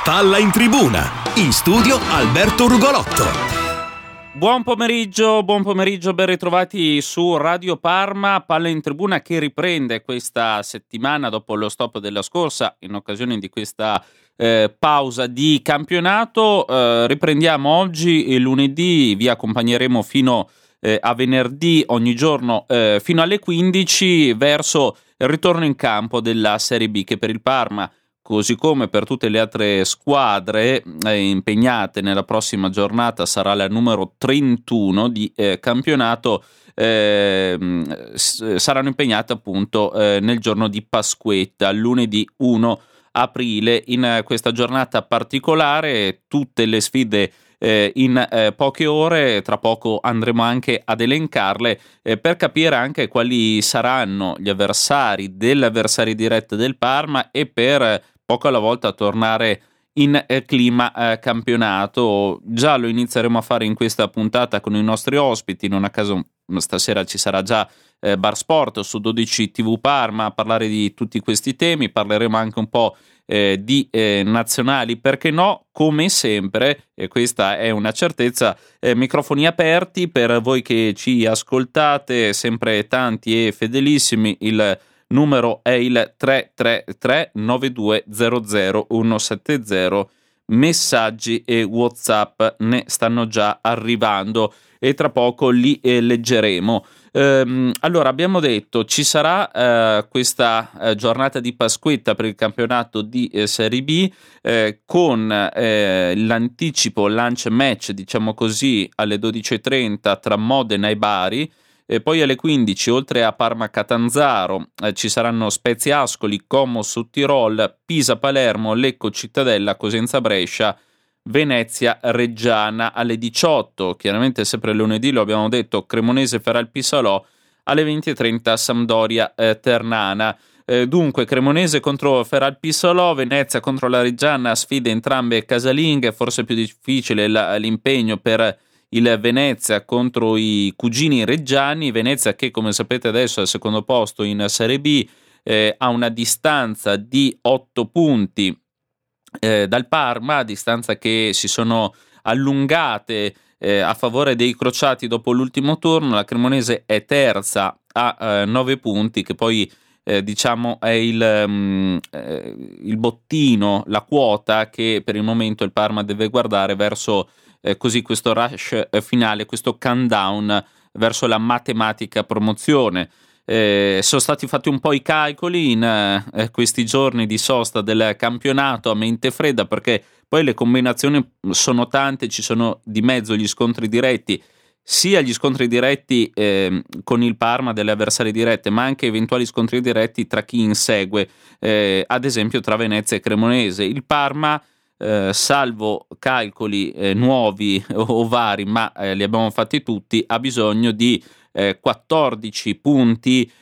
Palla in tribuna, in studio Alberto Rugolotto. Buon pomeriggio, ben ritrovati su Radio Parma. Palla in tribuna che riprende questa settimana dopo lo stop della scorsa in occasione di questa pausa di campionato. Riprendiamo oggi, lunedì, vi accompagneremo fino a venerdì ogni giorno fino alle 15 verso il ritorno in campo della Serie B, che per il Parma, così come per tutte le altre squadre impegnate nella prossima giornata, sarà la numero 31 di campionato, saranno impegnate appunto nel giorno di Pasquetta, lunedì 1 aprile. In questa giornata particolare tutte le sfide in poche ore, tra poco andremo anche ad elencarle per capire anche quali saranno gli avversari dell'avversario diretto del Parma e per poco alla volta tornare in clima campionato. Già lo inizieremo a fare in questa puntata con i nostri ospiti, non a caso stasera ci sarà già Bar Sport su 12 TV Parma a parlare di tutti questi temi. Parleremo anche un po' di nazionali, perché no, come sempre, e questa è una certezza, microfoni aperti per voi che ci ascoltate, sempre tanti e fedelissimi. Il numero è il 333 9200 170. Messaggi e WhatsApp ne stanno già arrivando e tra poco li leggeremo. Allora, abbiamo detto ci sarà questa giornata di Pasquetta per il campionato di Serie B con l'anticipo launch match, diciamo così, alle 12:30 tra Modena e Bari. E poi alle 15, oltre a Parma-Catanzaro, ci saranno Spezia-Ascoli, Como-Sudtirol, Pisa-Palermo, Lecco-Cittadella, Cosenza-Brescia, Venezia-Reggiana. Alle 18, chiaramente sempre lunedì, lo abbiamo detto, Cremonese-Feralpisalò, alle 20:30 Sampdoria-Ternana. Dunque Cremonese contro Feralpisalò, Venezia contro la Reggiana, sfide entrambe casalinghe, forse più difficile l'impegno per il Venezia contro i cugini reggiani. Venezia che, come sapete, adesso è al secondo posto in Serie B, ha una distanza di 8 punti dal Parma, distanza che si sono allungate a favore dei crociati dopo l'ultimo turno. La Cremonese è terza a 9 punti, che poi diciamo è il bottino, la quota che per il momento il Parma deve guardare verso così questo rush finale, questo countdown verso la matematica promozione. Sono stati fatti un po' i calcoli in questi giorni di sosta del campionato a mente fredda, perché poi le combinazioni sono tante, ci sono di mezzo gli scontri diretti, sia gli scontri diretti con il Parma delle avversarie dirette, ma anche eventuali scontri diretti tra chi insegue, ad esempio tra Venezia e Cremonese. Il Parma, salvo calcoli nuovi o vari, ma li abbiamo fatti tutti, ha bisogno di 14 punti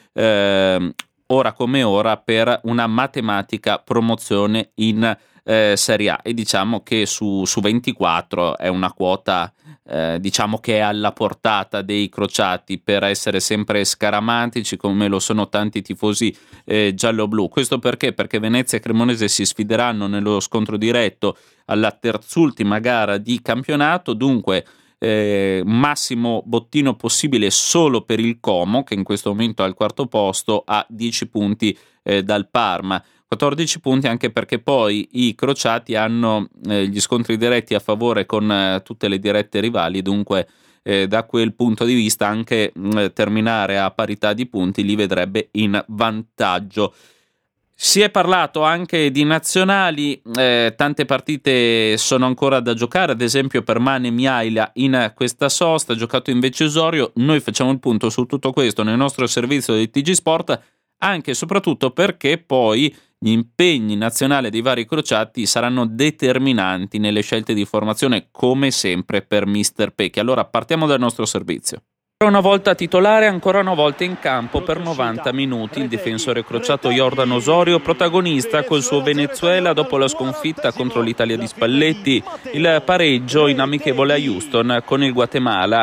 ora come ora per una matematica promozione in Serie A, e diciamo che su 24 è una quota diciamo che è alla portata dei crociati per essere sempre scaramantici, come lo sono tanti tifosi giallo-blu. Questo perché Venezia e Cremonese si sfideranno nello scontro diretto alla terzultima gara di campionato. Dunque massimo bottino possibile solo per il Como, che in questo momento è al quarto posto a 10 punti dal Parma. 14 punti anche perché poi i crociati hanno gli scontri diretti a favore con tutte le dirette rivali, dunque da quel punto di vista anche terminare a parità di punti li vedrebbe in vantaggio. Si è parlato anche di nazionali, tante partite sono ancora da giocare, ad esempio per Mane e Miaila in questa sosta, giocato invece Osorio. Noi facciamo il punto su tutto questo nel nostro servizio di TG Sport, anche e soprattutto perché poi gli impegni nazionali dei vari crociati saranno determinanti nelle scelte di formazione, come sempre per Mister Pecchi. Allora partiamo dal nostro servizio. Ancora una volta titolare, ancora una volta in campo per 90 minuti il difensore crociato Jordan Osorio, protagonista col suo Venezuela dopo la sconfitta contro l'Italia di Spalletti, il pareggio in amichevole a Houston con il Guatemala.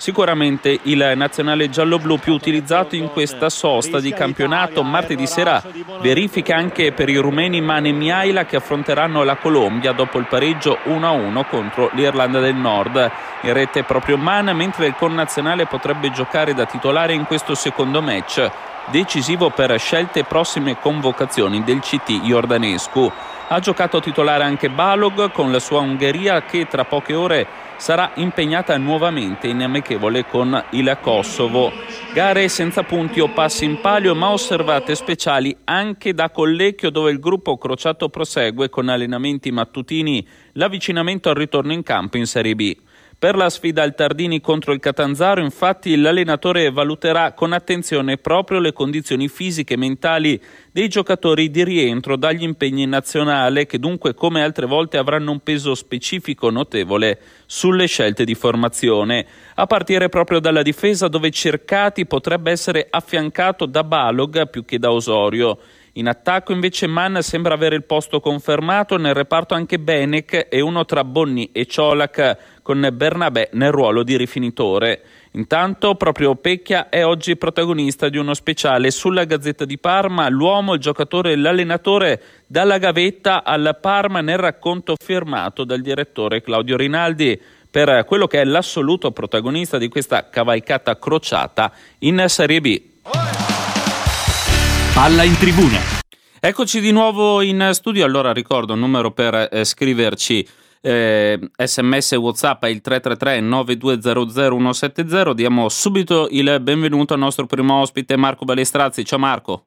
sicuramente il nazionale gialloblu più utilizzato in questa sosta di campionato. Martedì sera verifica anche per i rumeni Mane e Mihaila, che affronteranno la Colombia dopo il pareggio 1-1 contro l'Irlanda del Nord. In rete proprio Man, mentre il connazionale potrebbe giocare da titolare in questo secondo match, decisivo per scelte e prossime convocazioni del CT jordanescu. Ha giocato titolare anche Balog con la sua Ungheria, che tra poche ore sarà impegnata nuovamente in amichevole con il Kosovo. Gare senza punti o passi in palio, ma osservate speciali anche da Collecchio, dove il gruppo crociato prosegue con allenamenti mattutini l'avvicinamento al ritorno in campo in Serie B. Per la sfida al Tardini contro il Catanzaro, infatti, l'allenatore valuterà con attenzione proprio le condizioni fisiche e mentali dei giocatori di rientro dagli impegni in nazionale, che dunque, come altre volte, avranno un peso specifico notevole sulle scelte di formazione, a partire proprio dalla difesa, dove Cercati potrebbe essere affiancato da Balog più che da Osorio. In attacco invece Man sembra avere il posto confermato, nel reparto anche Benek e uno tra Bonni e Ciolac, con Bernabé nel ruolo di rifinitore. Intanto proprio Pecchia è oggi protagonista di uno speciale sulla Gazzetta di Parma, l'uomo, il giocatore e l'allenatore dalla gavetta al Parma, nel racconto firmato dal direttore Claudio Rinaldi per quello che è l'assoluto protagonista di questa cavalcata crociata in Serie B. Palla in tribuna. Eccoci di nuovo in studio. Allora ricordo il numero per scriverci sms e WhatsApp è il 333 9200 170. Diamo subito il benvenuto al nostro primo ospite, Marco Balestrazzi. Ciao Marco.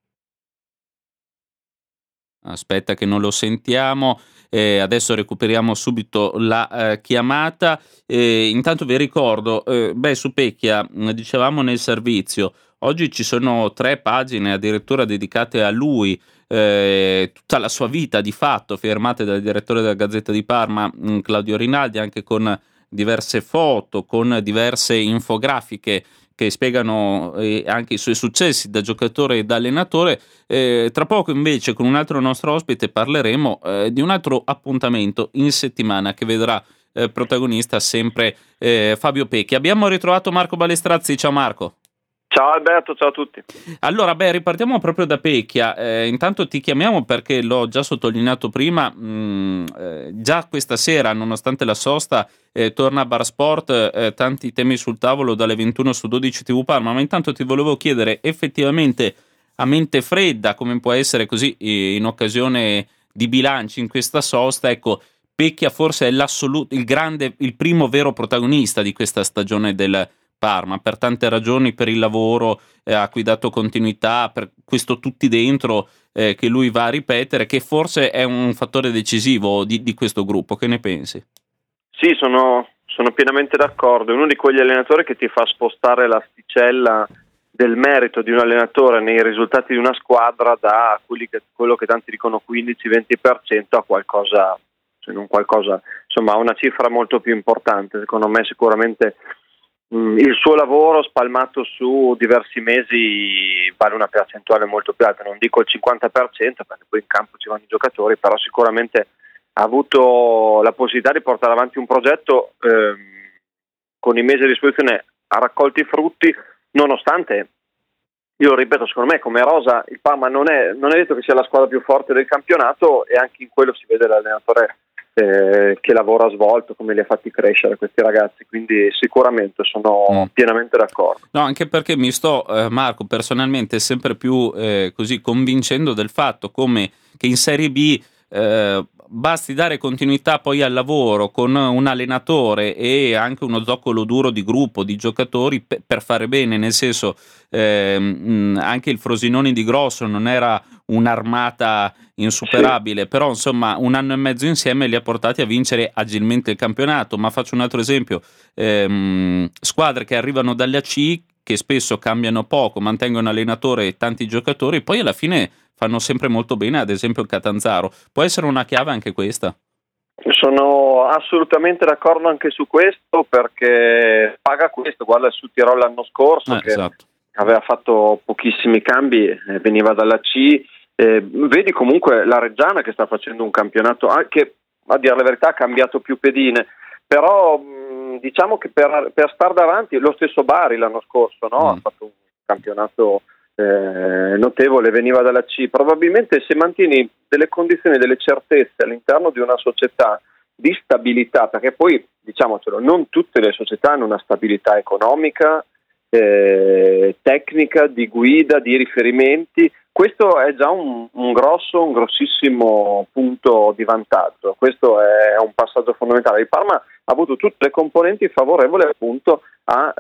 Aspetta che non lo sentiamo. Adesso recuperiamo subito la chiamata. Intanto vi ricordo, su Pecchia, dicevamo nel servizio, oggi ci sono 3 pagine addirittura dedicate a lui, tutta la sua vita di fatto, firmate dal direttore della Gazzetta di Parma, Claudio Rinaldi, anche con diverse foto, con diverse infografiche che spiegano anche i suoi successi da giocatore e da allenatore. Tra poco invece con un altro nostro ospite parleremo di un altro appuntamento in settimana che vedrà protagonista sempre Fabio Pecchi. Abbiamo ritrovato Marco Balestrazzi. Ciao Marco. Ciao Alberto, ciao a tutti. Allora, ripartiamo proprio da Pecchia. Intanto ti chiamiamo perché l'ho già sottolineato prima, già questa sera, nonostante la sosta, torna a Bar Sport, tanti temi sul tavolo dalle 21 su 12 TV Parma, ma intanto ti volevo chiedere effettivamente a mente fredda, come può essere così in occasione di bilanci in questa sosta, ecco, Pecchia forse è il primo vero protagonista di questa stagione del Parma, per tante ragioni, per il lavoro a cui dato continuità, per questo tutti dentro che lui va a ripetere, che forse è un fattore decisivo di questo gruppo. Che ne pensi? Sì, sono pienamente d'accordo. È uno di quegli allenatori che ti fa spostare l'asticella del merito di un allenatore nei risultati di una squadra da quello che tanti dicono 15-20% a qualcosa, se non qualcosa, insomma, a una cifra molto più importante. Secondo me sicuramente il suo lavoro spalmato su diversi mesi vale una percentuale molto più alta, non dico il 50% perché poi in campo ci vanno i giocatori, però sicuramente ha avuto la possibilità di portare avanti un progetto con i mesi a disposizione, ha raccolto i frutti, nonostante, io lo ripeto, secondo me come rosa il Parma non è detto che sia la squadra più forte del campionato, e anche in quello si vede l'allenatore che lavoro ha svolto, come li ha fatti crescere questi ragazzi, quindi sicuramente sono pienamente d'accordo. No, anche perché mi sto, Marco, personalmente sempre più così convincendo del fatto come che in Serie B basti dare continuità poi al lavoro con un allenatore e anche uno zoccolo duro di gruppo, di giocatori per fare bene, nel senso anche il Frosinone di Grosso non era un'armata insuperabile, sì. Però insomma 1 anno e mezzo insieme li ha portati a vincere agilmente il campionato. Ma faccio un altro esempio, squadre che arrivano dalle AC, che spesso cambiano poco, mantengono allenatore e tanti giocatori, poi alla fine fanno sempre molto bene, ad esempio il Catanzaro. Può essere una chiave anche questa? Sono assolutamente d'accordo anche su questo, perché paga questo. Guarda il Südtirol l'anno scorso, che esatto, aveva fatto pochissimi cambi, veniva dalla C. Vedi comunque la Reggiana che sta facendo un campionato che, a dire la verità, ha cambiato più pedine, però diciamo che per star davanti, lo stesso Bari l'anno scorso, no? Ha fatto un campionato notevole, veniva dalla C. Probabilmente se mantieni delle condizioni, delle certezze all'interno di una società di stabilità, perché poi diciamocelo, non tutte le società hanno una stabilità economica, tecnica, di guida, di riferimenti. Questo è già un grossissimo punto di vantaggio. Questo è un passaggio fondamentale. Il Parma ha avuto tutte le componenti favorevoli appunto a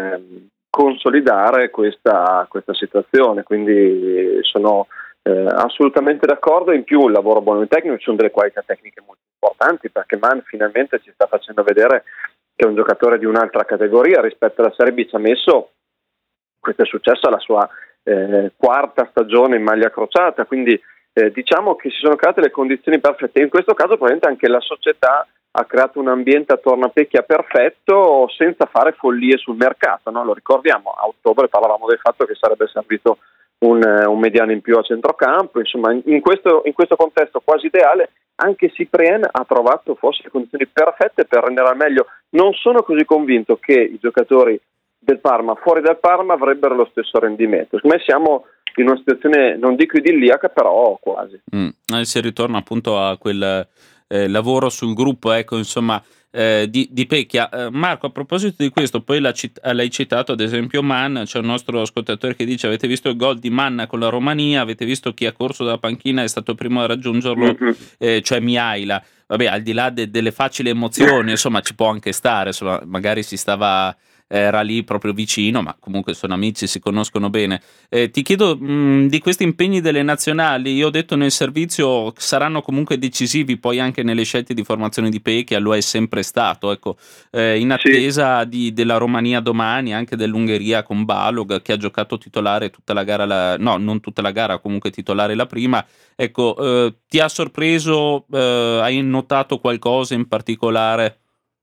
consolidare questa situazione, quindi sono assolutamente d'accordo. In più il lavoro buono del tecnico, ci sono delle qualità tecniche molto importanti, perché Man finalmente ci sta facendo vedere che è un giocatore di un'altra categoria rispetto alla Serie B. Ci ha messo, questo è successo alla sua quarta stagione in maglia crociata, quindi diciamo che si sono create le condizioni perfette. In questo caso probabilmente anche la società ha creato un ambiente attorno a Pecchia perfetto, senza fare follie sul mercato, no? Lo ricordiamo, a ottobre parlavamo del fatto che sarebbe servito un mediano in più a centrocampo. Insomma, in questo contesto quasi ideale anche Cyprien ha trovato forse le condizioni perfette per rendere al meglio. Non sono così convinto che i giocatori del Parma fuori dal Parma avrebbero lo stesso rendimento. Secondo me siamo in una situazione, non dico idilliaca, però quasi. Si ritorna appunto a quel lavoro sul gruppo, ecco, insomma, di Pecchia. Marco, a proposito di questo, poi l'hai citato ad esempio Man, c'è un nostro ascoltatore che dice: avete visto il gol di Man con la Romania, avete visto chi ha corso dalla panchina, è stato il primo a raggiungerlo, cioè Mihaila. Vabbè, al di là delle facili emozioni, insomma, ci può anche stare, insomma, magari era lì proprio vicino, ma comunque sono amici, si conoscono bene. Ti chiedo di questi impegni delle nazionali. Io ho detto nel servizio saranno comunque decisivi poi anche nelle scelte di formazione di Pecchia, lo è sempre stato, ecco, in attesa della Romania domani, anche dell'Ungheria con Balog, che ha giocato titolare tutta la gara, no, non tutta la gara, comunque titolare la prima. Ecco, ti ha sorpreso? Hai notato qualcosa in particolare?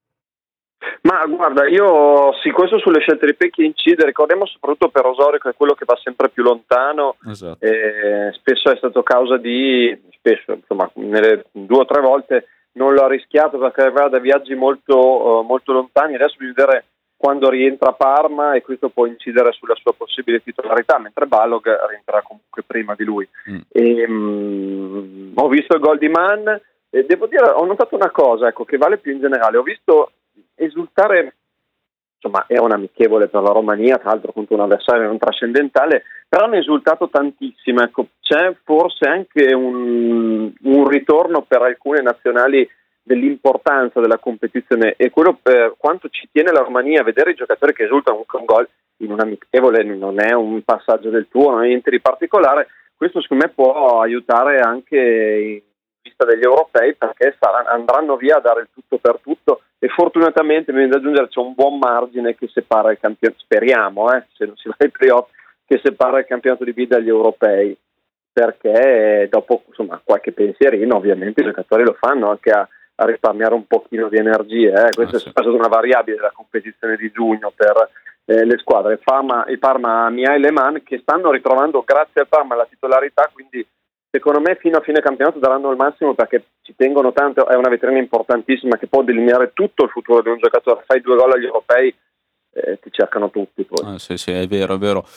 Ma guarda, io sì, questo sulle scelte di Pecchia incide, ricordiamo soprattutto per Osorio, che è quello che va sempre più lontano. Esatto. Spesso è stato causa insomma, nelle 2 o 3 volte non l'ha rischiato perché aveva da viaggi molto lontani. Adesso bisogna vedere quando rientra a Parma, e questo può incidere sulla sua possibile titolarità, mentre Balog rientrerà comunque prima di lui. Ho visto il gol di Man, e devo dire, ho notato una cosa, ecco, che vale più in generale. Ho visto esultare, insomma, è un amichevole per la Romania, tra l'altro contro un avversario non trascendentale, però hanno esultato tantissimo. Ecco, c'è forse anche un ritorno per alcune nazionali dell'importanza della competizione, e quello per quanto ci tiene la Romania a vedere i giocatori che esultano con un gol in un amichevole, non è un passaggio del tuo, non è niente di particolare. Questo secondo me può aiutare anche in vista degli europei, perché andranno via a dare il tutto per tutto, e fortunatamente mi viene da aggiungere c'è un buon margine che separa il campionato, speriamo, se non si va ai playoff, che separa il campionato di B dagli europei, perché dopo, insomma, qualche pensierino ovviamente i giocatori lo fanno anche a risparmiare un pochino di energie. Questa è stata una variabile della competizione di giugno per le squadre. Il Parma, Mihail e Man, che stanno ritrovando grazie al Parma la titolarità, quindi secondo me fino a fine campionato daranno il massimo, perché ci tengono tanto. È una vetrina importantissima che può delineare tutto il futuro di un giocatore. Fai 2 gol agli europei, ti cercano tutti poi. Sì, è vero.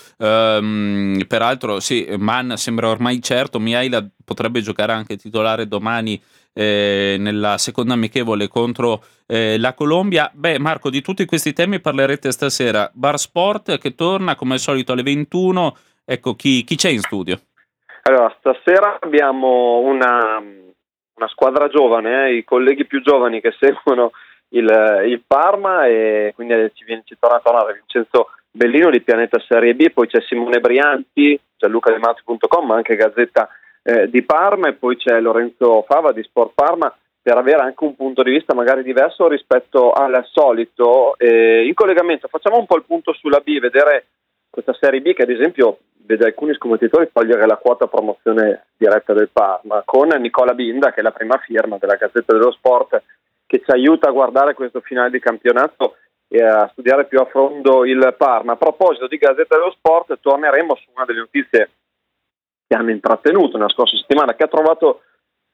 Peraltro sì, Man sembra ormai certo. Mihaila potrebbe giocare anche titolare domani nella seconda amichevole contro la Colombia. Beh, Marco, di tutti questi temi parlerete stasera. Bar Sport che torna come al solito alle 21. Ecco, chi c'è in studio? Allora, stasera abbiamo una squadra giovane, i colleghi più giovani che seguono il Parma, e quindi ci torna a tornare Vincenzo Bellino di Pianeta Serie B, poi c'è Simone Brianti, gianlucademazzi.com, ma anche Gazzetta di Parma, e poi c'è Lorenzo Fava di Sport Parma, per avere anche un punto di vista magari diverso rispetto al solito. In collegamento facciamo un po' il punto sulla B, vedere questa Serie B che ad esempio vede alcuni scommettitori togliere la quota promozione diretta del Parma, con Nicola Binda, che è la prima firma della Gazzetta dello Sport, che ci aiuta a guardare questo finale di campionato e a studiare più a fondo il Parma. A proposito di Gazzetta dello Sport, torneremo su una delle notizie che hanno intrattenuto nella scorsa settimana, che ha trovato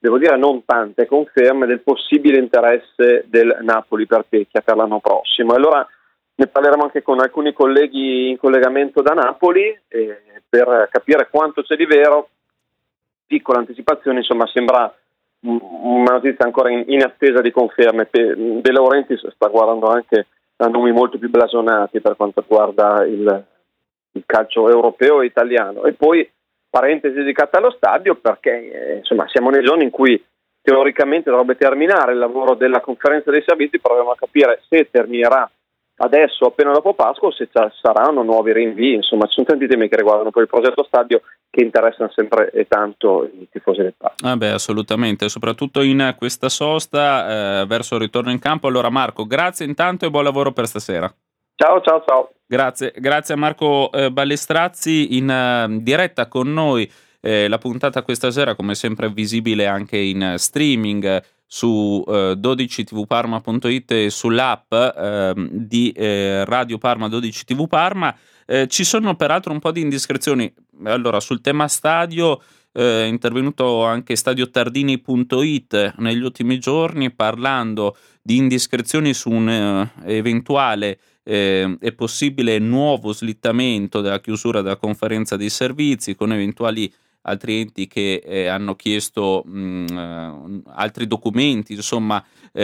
devo dire non tante conferme del possibile interesse del Napoli per Pecchia per l'anno prossimo. E allora ne parleremo anche con alcuni colleghi in collegamento da Napoli per capire quanto c'è di vero. Piccola anticipazione, insomma, sembra una notizia ancora in attesa di conferme. De Laurentiis sta guardando anche a nomi molto più blasonati per quanto riguarda il calcio europeo e italiano. E poi parentesi dedicata allo stadio, perché insomma siamo nei giorni in cui teoricamente dovrebbe terminare il lavoro della conferenza dei servizi. Proviamo a capire se terminerà adesso appena dopo Pasqua o se saranno nuovi rinvii. Insomma, ci sono tanti temi che riguardano poi il progetto stadio che interessano sempre e tanto i tifosi del Parma. Assolutamente, soprattutto in questa sosta verso il ritorno in campo. Allora Marco, grazie intanto e buon lavoro per stasera. Ciao. Grazie a Marco Balestrazzi in diretta con noi. La puntata questa sera come sempre è visibile anche in streaming su 12tvparma.it e sull'app di Radio Parma 12 TV Parma. Ci sono peraltro un po' di indiscrezioni. Allora, sul tema stadio è intervenuto anche stadiotardini.it negli ultimi giorni parlando di indiscrezioni su un eventuale e possibile nuovo slittamento della chiusura della conferenza dei servizi, con eventuali altri enti che hanno chiesto altri documenti, insomma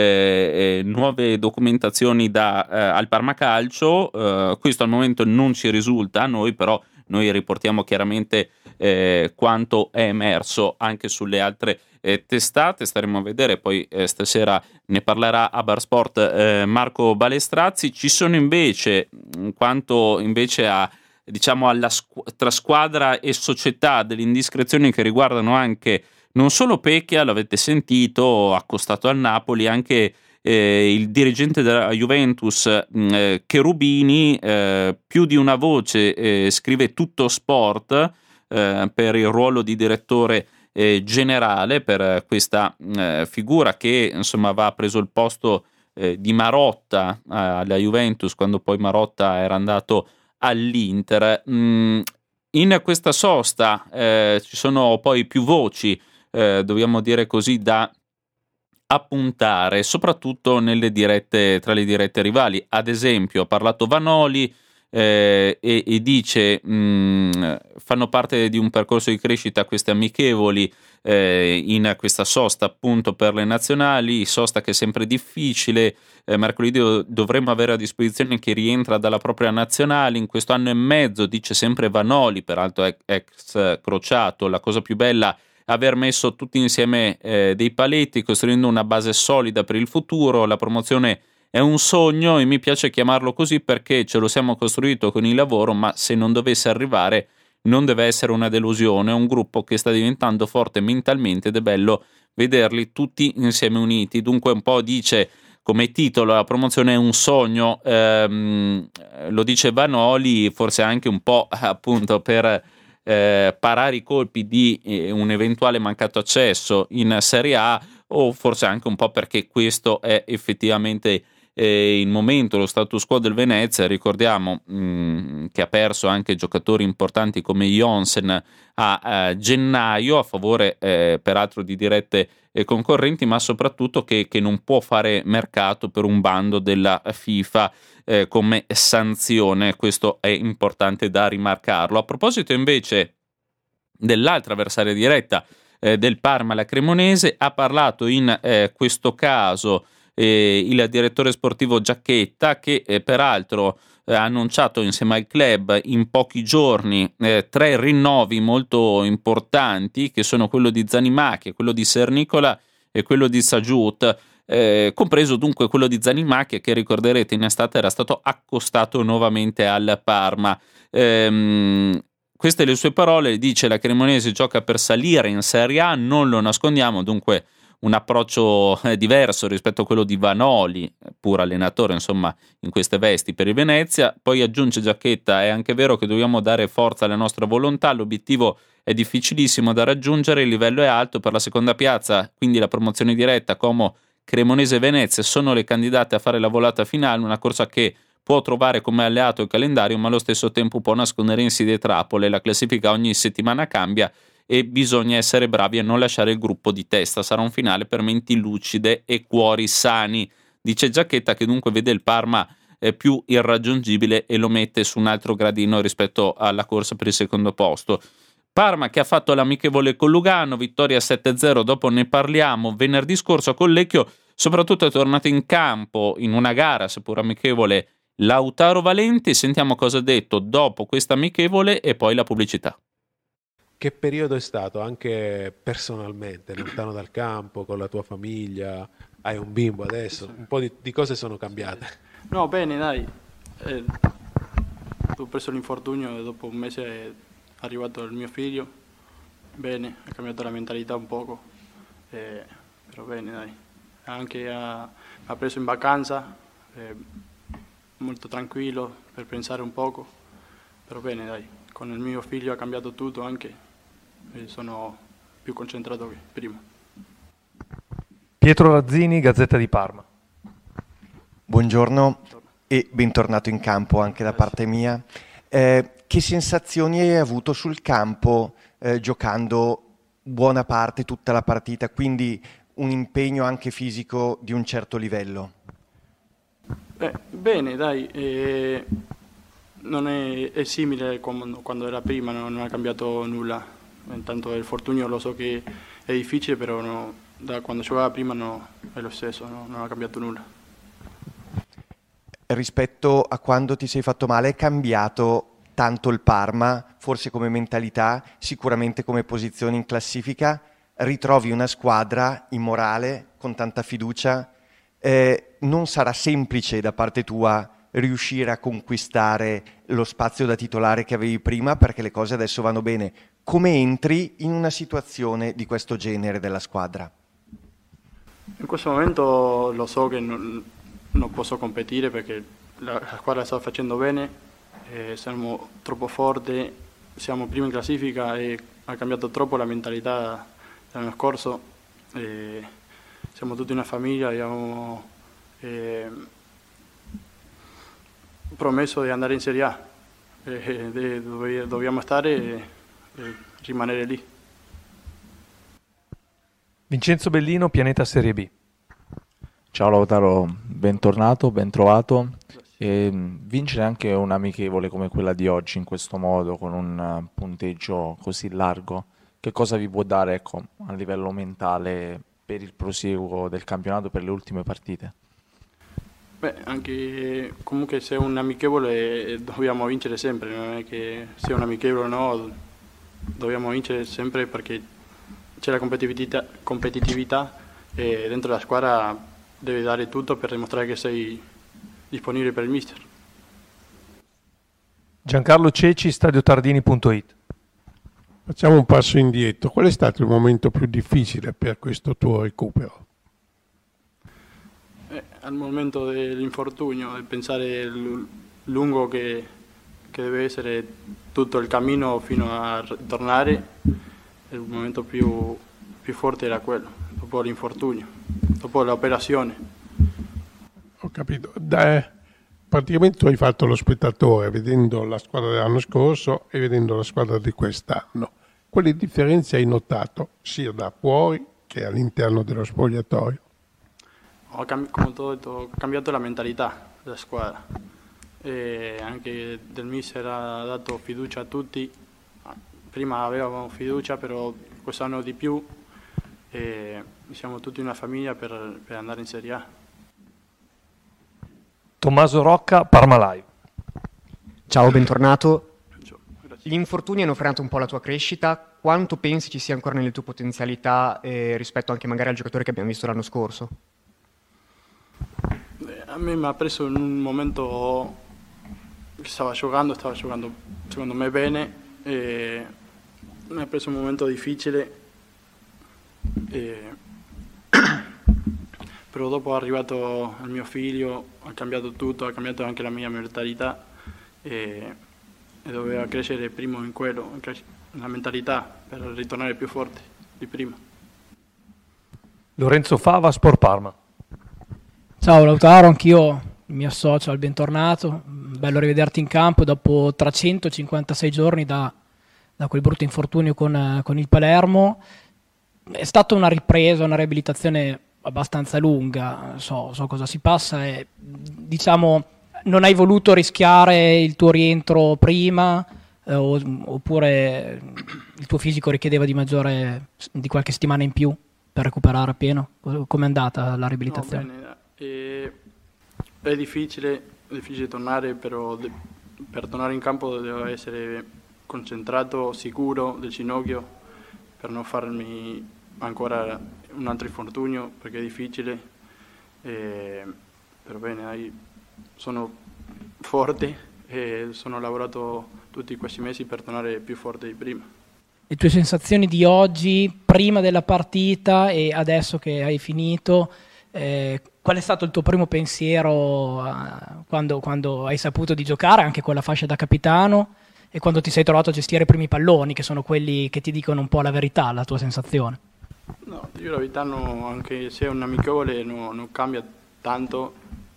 nuove documentazioni al Parma Calcio. Questo al momento non ci risulta a noi, però noi riportiamo chiaramente quanto è emerso anche sulle altre testate. Staremo a vedere, poi stasera ne parlerà a Bar Sport Marco Balestrazzi. Ci sono invece, quanto invece a tra squadra e società, delle indiscrezioni che riguardano anche non solo Pecchia, l'avete sentito, accostato al Napoli, anche il dirigente della Juventus Cherubini. Più di una voce scrive Tutto Sport per il ruolo di direttore generale per questa figura che insomma va preso il posto di Marotta alla Juventus, quando poi Marotta era andato all'Inter. In questa sosta ci sono poi più voci, dobbiamo dire così, da appuntare, soprattutto tra le dirette rivali. Ad esempio ha parlato Vanoli e dice fanno parte di un percorso di crescita queste amichevoli in questa sosta appunto per le nazionali, sosta che è sempre difficile. Mercoledì dovremmo avere a disposizione chi rientra dalla propria nazionale in questo anno e mezzo, dice sempre Vanoli, peraltro ex crociato. La cosa più bella è aver messo tutti insieme dei paletti, costruendo una base solida per il futuro. La promozione è un sogno e mi piace chiamarlo così perché ce lo siamo costruito con il lavoro, ma se non dovesse arrivare non deve essere una delusione. È un gruppo che sta diventando forte mentalmente ed è bello vederli tutti insieme uniti. Dunque un po' dice come titolo la promozione è un sogno, lo dice Vanoli, forse anche un po' appunto per parare i colpi di un eventuale mancato accesso in Serie A, o forse anche un po' perché questo è effettivamente il momento, lo status quo del Venezia. Ricordiamo che ha perso anche giocatori importanti come Jonsen a gennaio, a favore peraltro di dirette concorrenti, ma soprattutto che non può fare mercato per un bando della FIFA come sanzione. Questo è importante da rimarcarlo. A proposito invece dell'altra avversaria diretta del Parma, la Cremonese, ha parlato in questo caso il direttore sportivo Giacchetta, che peraltro ha annunciato insieme al club in pochi giorni 3 rinnovi molto importanti, che sono quello di Zanimacchia, quello di Sernicola e quello di Sagiut, compreso dunque quello di Zanimacchia, che ricorderete in estate era stato accostato nuovamente al Parma. Queste le sue parole, dice: la Cremonese gioca per salire in Serie A, non lo nascondiamo, dunque un approccio diverso rispetto a quello di Vanoli, pur allenatore insomma in queste vesti per il Venezia. Poi aggiunge Giacchetta: è anche vero che dobbiamo dare forza alla nostra volontà, l'obiettivo è difficilissimo da raggiungere, il livello è alto per la seconda piazza, quindi la promozione diretta. Como, Cremonese e Venezia sono le candidate a fare la volata finale, una corsa che può trovare come alleato il calendario, ma allo stesso tempo può nascondere insidie e trappole. La classifica ogni settimana cambia e bisogna essere bravi a non lasciare il gruppo di testa. Sarà un finale per menti lucide e cuori sani. Dice Giacchetta che dunque vede il Parma più irraggiungibile e lo mette su un altro gradino rispetto alla corsa per il secondo posto. Parma che ha fatto l'amichevole con Lugano, vittoria 7-0, dopo ne parliamo. Venerdì scorso con Lecchio soprattutto è tornato in campo in una gara seppur amichevole Lautaro Valenti. Sentiamo cosa ha detto dopo questa amichevole e poi la pubblicità. Che periodo è stato anche personalmente, lontano dal campo, con la tua famiglia? Hai un bimbo adesso, un po' di cose sono cambiate. No, bene, dai. Ho preso l'infortunio e dopo un mese è arrivato il mio figlio. Bene, ha cambiato la mentalità un poco, però bene, dai. Anche ha preso in vacanza, molto tranquillo per pensare un poco, però bene, dai. Con il mio figlio ha cambiato tutto anche, e sono più concentrato che prima. Pietro Razzini, Gazzetta di Parma. Buongiorno e bentornato in campo anche da parte mia. Che sensazioni hai avuto sul campo giocando buona parte, tutta la partita, quindi un impegno anche fisico di un certo livello? Bene, dai, non è simile quando era prima, non ha cambiato nulla. Intanto il fortunio lo so che è difficile, però no, da quando giocava prima no, è lo stesso, no, non ha cambiato nulla. Rispetto a quando ti sei fatto male è cambiato tanto il Parma, forse come mentalità, sicuramente come posizione in classifica? Ritrovi una squadra in morale, con tanta fiducia? Non sarà semplice da parte tua riuscire a conquistare lo spazio da titolare che avevi prima, perché le cose adesso vanno bene. Come entri in una situazione di questo genere della squadra? In questo momento lo so che non posso competere perché la squadra sta facendo bene, siamo troppo forti, siamo primi in classifica e ha cambiato troppo la mentalità dell'anno scorso. Siamo tutti una famiglia, abbiamo promesso di andare in Serie A, dobbiamo stare e rimanere lì. Vincenzo Bellino, Pianeta Serie B. Ciao Lautaro, bentornato, ben trovato. Vincere anche un'amichevole come quella di oggi in questo modo, con un punteggio così largo, che cosa vi può dare, ecco, a livello mentale per il prosieguo del campionato, per le ultime partite? Anche comunque se è un amichevole dobbiamo vincere sempre, non è che se è un amichevole o no, dobbiamo vincere sempre perché c'è la competitività e dentro la squadra devi dare tutto per dimostrare che sei disponibile per il mister. Giancarlo Ceci, stadiotardini.it. Facciamo un passo indietro. Qual è stato il momento più difficile per questo tuo recupero? Al momento dell'infortunio, di pensare lungo che deve essere tutto il cammino fino a tornare, il momento più forte era quello, dopo l'infortunio, dopo l'operazione. Ho capito. Praticamente tu hai fatto lo spettatore vedendo la squadra dell'anno scorso e vedendo la squadra di quest'anno. Quali differenze hai notato sia da fuori che all'interno dello spogliatoio? Come ho detto, ho cambiato la mentalità della squadra e anche del mister ha dato fiducia a tutti. Prima avevamo fiducia, però quest'anno di più e siamo tutti una famiglia per andare in Serie A. Tommaso Rocca, Parma Live. Ciao, bentornato. Gli infortuni hanno frenato un po' la tua crescita. Quanto pensi ci sia ancora nelle tue potenzialità rispetto anche magari al giocatore che abbiamo visto l'anno scorso? A me mi ha preso in un momento che stava giocando secondo me bene e mi ha preso un momento difficile però dopo è arrivato il mio figlio, ha cambiato tutto, ha cambiato anche la mia mentalità e doveva crescere prima in quello, la mentalità per ritornare più forte di prima. Lorenzo Fava, Sport Parma. Ciao Lautaro, anch'io mi associo al bentornato, bello rivederti in campo dopo 356 giorni da quel brutto infortunio con il Palermo. È stata una ripresa, una riabilitazione abbastanza lunga, so cosa si passa e diciamo non hai voluto rischiare il tuo rientro prima oppure il tuo fisico richiedeva di qualche settimana in più per recuperare appieno? Com'è andata la riabilitazione? No, bene. È difficile tornare, però per tornare in campo devo essere concentrato, sicuro del ginocchio per non farmi ancora un altro infortunio, perché è difficile. Però bene, sono forte e sono lavorato tutti questi mesi per tornare più forte di prima. Le tue sensazioni di oggi, prima della partita e adesso che hai finito, qual è stato il tuo primo pensiero quando hai saputo di giocare anche con la fascia da capitano e quando ti sei trovato a gestire i primi palloni, che sono quelli che ti dicono un po' la verità, la tua sensazione? No, io la verità anche se è un amichevole non cambia tanto,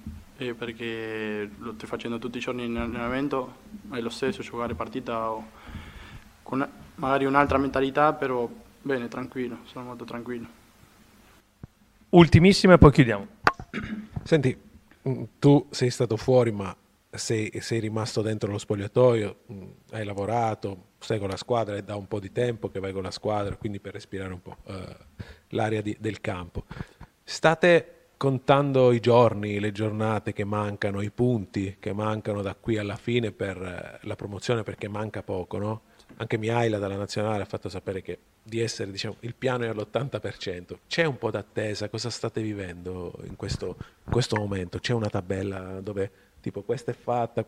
perché lo sto facendo tutti i giorni in allenamento, è lo stesso giocare partita o con magari un'altra mentalità, però bene, tranquillo, sono molto tranquillo. Ultimissima e poi chiudiamo. Senti, tu sei stato fuori ma sei rimasto dentro lo spogliatoio, hai lavorato, stai con la squadra, è da un po' di tempo che vai con la squadra, quindi per respirare un po' l'aria del campo. State contando i giorni, le giornate che mancano, i punti che mancano da qui alla fine per la promozione, perché manca poco, no? Anche Mihaila dalla nazionale ha fatto sapere che di essere, diciamo, il piano è all'80%. C'è un po' d'attesa, cosa state vivendo in questo momento? C'è una tabella dove tipo questa è fatta?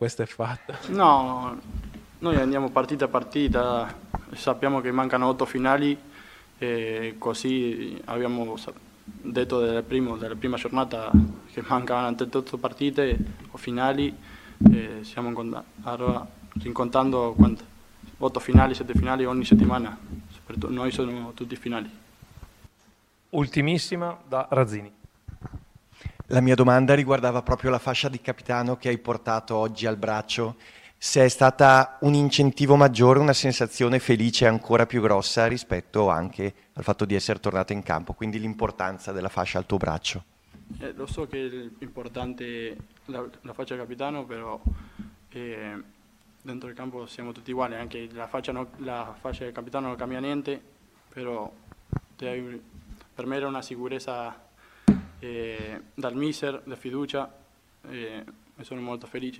No, noi andiamo partita a partita, sappiamo che mancano 8 finali e così abbiamo detto dalla prima giornata che mancano 8 partite o finali e stiamo rincontando 8 finali, 7 finali ogni settimana, noi sono tutti finali. Ultimissima da Razzini. La mia domanda riguardava proprio la fascia di capitano che hai portato oggi al braccio, se è stata un incentivo maggiore, una sensazione felice ancora più grossa rispetto anche al fatto di essere tornato in campo, quindi l'importanza della fascia al tuo braccio. Lo so che è importante la fascia di capitano, però dentro il campo siamo tutti uguali, anche la fascia del capitano non cambia niente, però per me era una sicurezza dal mister, da fiducia, e sono molto felice.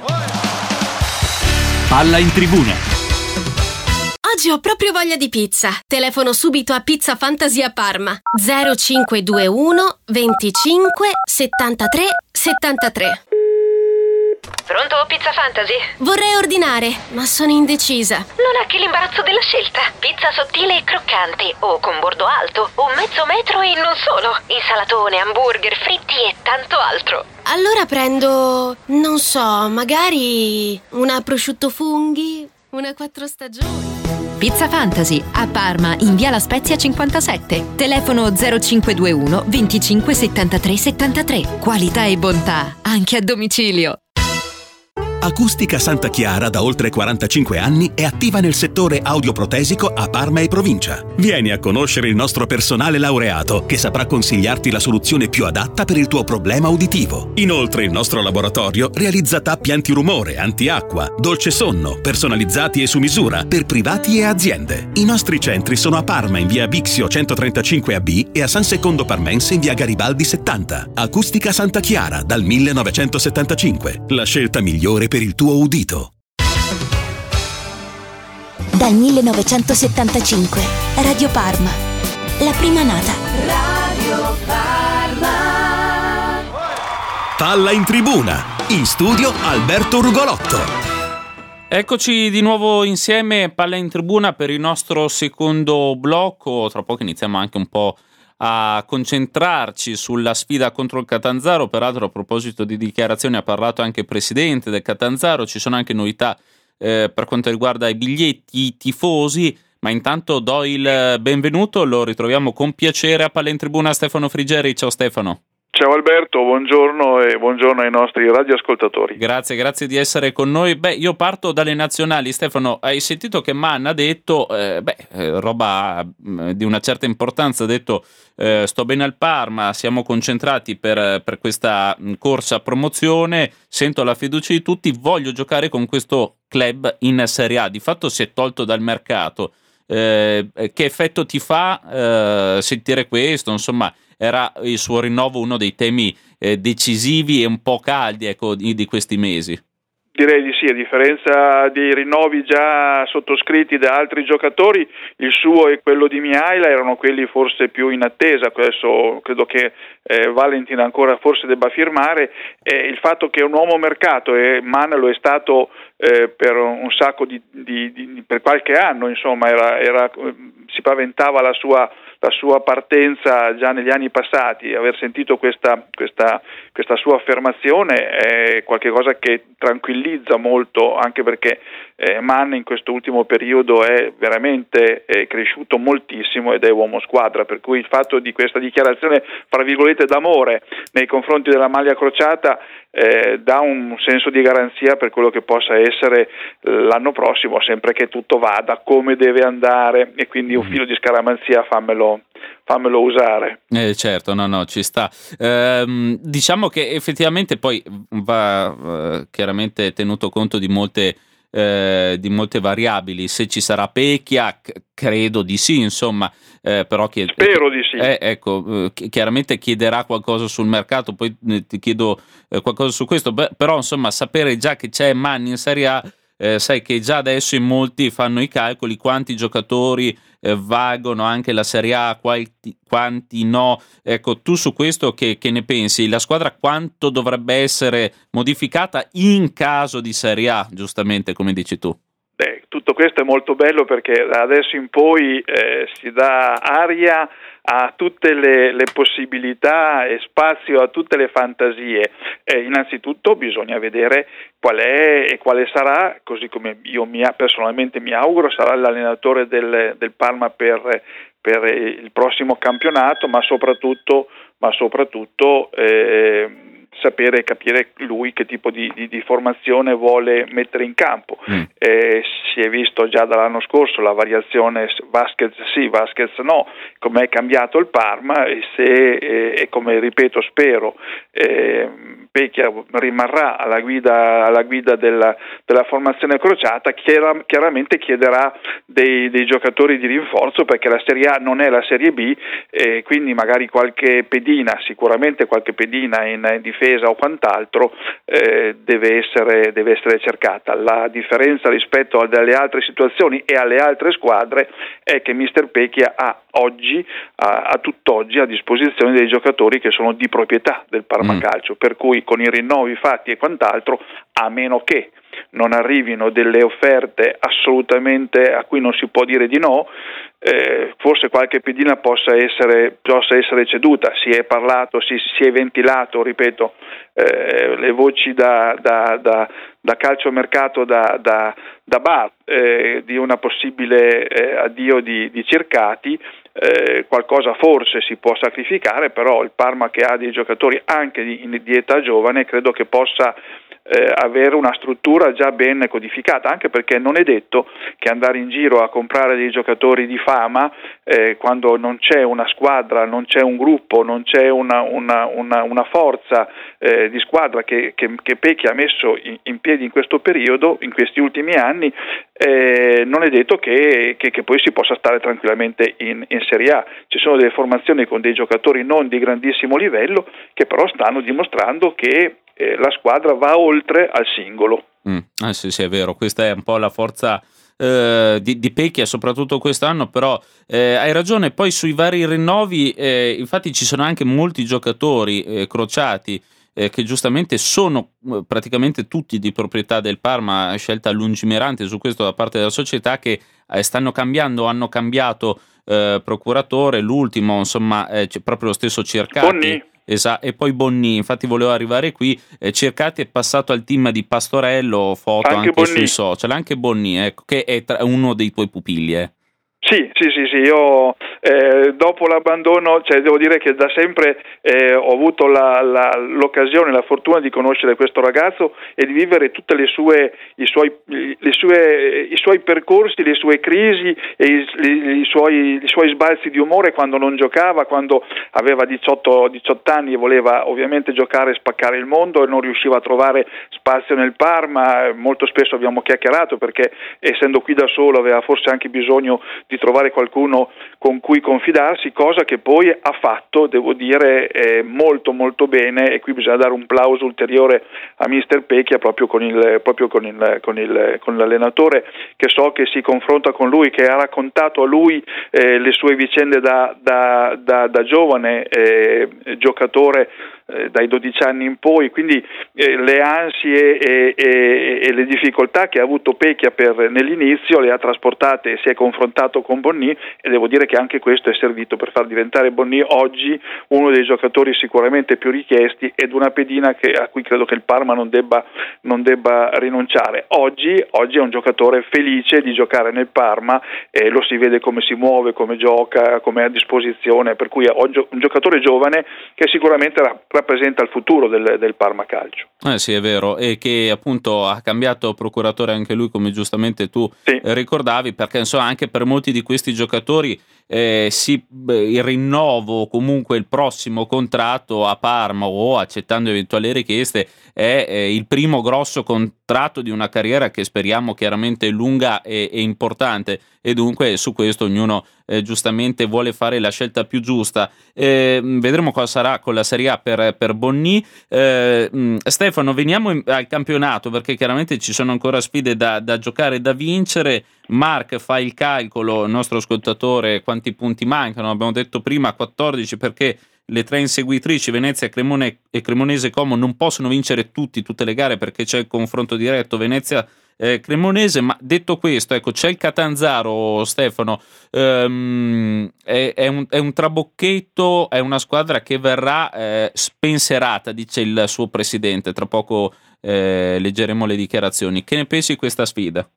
Palla in tribuna. Oggi ho proprio voglia di pizza. Telefono subito a Pizza Fantasia Parma 0521 25 73 73. Pronto, Pizza Fantasy? Vorrei ordinare, ma sono indecisa. Non ha che l'imbarazzo della scelta. Pizza sottile e croccante, o con bordo alto, o mezzo metro e non solo. Insalatone, hamburger, fritti e tanto altro. Allora prendo, non so, magari una prosciutto funghi, una 4 stagioni. Pizza Fantasy a Parma in via La Spezia 57. Telefono 0521 25 73 73. Qualità e bontà anche a domicilio. Acustica Santa Chiara da oltre 45 anni è attiva nel settore audioprotesico a Parma e provincia. Vieni a conoscere il nostro personale laureato che saprà consigliarti la soluzione più adatta per il tuo problema uditivo. Inoltre il nostro laboratorio realizza tappi antirumore, antiacqua, dolce sonno, personalizzati e su misura per privati e aziende. I nostri centri sono a Parma in via Bixio 135AB e a San Secondo Parmense in via Garibaldi 70. Acustica Santa Chiara dal 1975. La scelta migliore per il tuo udito. Dal 1975 Radio Parma, la prima nata. Radio Parma. Palla in tribuna. In studio Alberto Rugolotto. Eccoci di nuovo insieme, Palla in tribuna per il nostro secondo blocco. Tra poco iniziamo anche un po' a concentrarci sulla sfida contro il Catanzaro. Peraltro, a proposito di dichiarazioni, ha parlato anche il presidente del Catanzaro. Ci sono anche novità per quanto riguarda i biglietti tifosi, ma intanto do il benvenuto, lo ritroviamo con piacere a Palla in tribuna Stefano Frigeri. Ciao Stefano. Ciao Alberto, buongiorno e buongiorno ai nostri radioascoltatori. Grazie di essere con noi. Io parto dalle nazionali. Stefano, hai sentito che Mann ha detto, roba di una certa importanza, ha detto sto bene al Parma, siamo concentrati per questa corsa a promozione, sento la fiducia di tutti, voglio giocare con questo club in Serie A. Di fatto si è tolto dal mercato. Che effetto ti fa sentire questo? Insomma, era il suo rinnovo uno dei temi decisivi e un po' caldi, ecco, di questi mesi. Direi di sì, a differenza dei rinnovi già sottoscritti da altri giocatori, il suo e quello di Mihaila erano quelli forse più in attesa. Adesso credo che Valentin ancora forse debba firmare. Il fatto che è un uomo mercato, e Mann lo è stato per un sacco per qualche anno, insomma, si paventava la sua partenza già negli anni passati. Aver sentito questa sua affermazione è qualcosa che tranquillizza molto, anche perché Mann in questo ultimo periodo è veramente cresciuto moltissimo ed è uomo squadra, per cui il fatto di questa dichiarazione fra virgolette d'amore nei confronti della maglia crociata dà un senso di garanzia per quello che possa essere l'anno prossimo, sempre che tutto vada come deve andare, e quindi un filo di scaramanzia fammelo usare. Certo, no, ci sta. Diciamo che effettivamente poi va chiaramente tenuto conto di molte variabili. Se ci sarà Pecchia, credo di sì, insomma, però spero di sì. Ecco, chiaramente chiederà qualcosa sul mercato, poi ti chiedo qualcosa su questo, però insomma sapere già che c'è Mann in Serie A, sai che già adesso in molti fanno i calcoli quanti giocatori valgono anche la Serie A, quanti no. Ecco, tu su questo che ne pensi? La squadra quanto dovrebbe essere modificata in caso di Serie A, giustamente come dici tu? Tutto questo è molto bello, perché da adesso in poi si dà aria a tutte le possibilità e spazio a tutte le fantasie. Innanzitutto bisogna vedere qual è e quale sarà, così come io personalmente mi auguro, sarà l'allenatore del Parma per il prossimo campionato, ma soprattutto sapere e capire lui che tipo di formazione vuole mettere in campo. Si è visto già dall'anno scorso la variazione Vasquez sì, Vasquez no, come è cambiato il Parma, e come ripeto spero Pecchia rimarrà alla guida della formazione crociata. Chiaramente chiederà dei giocatori di rinforzo, perché la Serie A non è la Serie B, e quindi magari sicuramente qualche pedina in difesa o quant'altro deve essere cercata. La differenza rispetto alle altre situazioni e alle altre squadre è che Mister Pecchia ha tutt'oggi a disposizione dei giocatori che sono di proprietà del Parma Calcio, per cui con i rinnovi fatti e quant'altro, a meno che non arrivino delle offerte assolutamente a cui non si può dire di no, forse qualche pedina possa essere ceduta. Si è parlato, si è ventilato, ripeto, le voci da calciomercato da bar, di una possibile addio di Cercati. Qualcosa forse si può sacrificare, però il Parma, che ha dei giocatori anche di età giovane, credo che possa avere una struttura già ben codificata, anche perché non è detto che andare in giro a comprare dei giocatori di fama quando non c'è una squadra, non c'è un gruppo, non c'è una forza di squadra che Pecchia ha messo in piedi in questo periodo, in questi ultimi anni, non è detto che poi si possa stare tranquillamente in Serie A. Ci sono delle formazioni con dei giocatori non di grandissimo livello, che però stanno dimostrando che la squadra va oltre al singolo. Sì, è vero, questa è un po' la forza di Pecchia, soprattutto quest'anno, però hai ragione. Poi sui vari rinnovi, infatti ci sono anche molti giocatori crociati che giustamente sono praticamente tutti di proprietà del Parma, scelta lungimirante su questo da parte della società, che stanno cambiando, hanno cambiato procuratore, l'ultimo insomma c'è proprio lo stesso Cercati. Bonni. Esatto, e poi Bonni, infatti volevo arrivare qui. Cercati è passato al team di Pastorello, foto anche sui social, anche Bonni, ecco, che è uno dei tuoi pupilli. Sì, io dopo l'abbandono, devo dire che da sempre ho avuto l'occasione, la fortuna di conoscere questo ragazzo e di vivere tutte i suoi percorsi, le sue crisi e i suoi sbalzi di umore quando non giocava, quando aveva 18 anni e voleva ovviamente giocare e spaccare il mondo e non riusciva a trovare spazio nel Parma. Molto spesso abbiamo chiacchierato perché essendo qui da solo aveva forse anche bisogno di trovare qualcuno con cui confidarsi, cosa che poi ha fatto, devo dire, molto molto bene, e qui bisogna dare un plauso ulteriore a Mister Pecchia proprio con l'allenatore, che so che si confronta con lui, che ha raccontato a lui le sue vicende da giovane giocatore dai 12 anni in poi, quindi le ansie e le difficoltà che ha avuto Pecchia nell'inizio le ha trasportate e si è confrontato con Bonny, e devo dire che anche questo è servito per far diventare Bonny oggi uno dei giocatori sicuramente più richiesti ed una pedina a cui credo che il Parma non debba rinunciare. Oggi è un giocatore felice di giocare nel Parma e lo si vede come si muove, come gioca, come è a disposizione, per cui è un giocatore giovane che sicuramente rappresenta il futuro del Parma Calcio. Sì, è vero, e che appunto ha cambiato procuratore anche lui, come giustamente tu ricordavi, perché insomma anche per molti di questi giocatori il rinnovo o comunque il prossimo contratto a Parma o accettando eventuali richieste è il primo grosso contratto di una carriera che speriamo chiaramente lunga e importante, e dunque su questo ognuno giustamente vuole fare la scelta più giusta. Vedremo cosa sarà con la Serie A per Bonny. Stefano, veniamo al campionato, perché chiaramente ci sono ancora sfide da giocare e da vincere. Mark fa il calcolo, il nostro ascoltatore, quanti punti mancano. Abbiamo detto prima 14, perché le tre inseguitrici Venezia, Cremone e Cremonese Como non possono vincere tutte le gare perché c'è il confronto diretto Venezia-Cremonese. Ma detto questo, ecco, c'è il Catanzaro, Stefano, è un trabocchetto, è una squadra che verrà spensierata, dice il suo presidente. Tra poco leggeremo le dichiarazioni. Che ne pensi di questa sfida?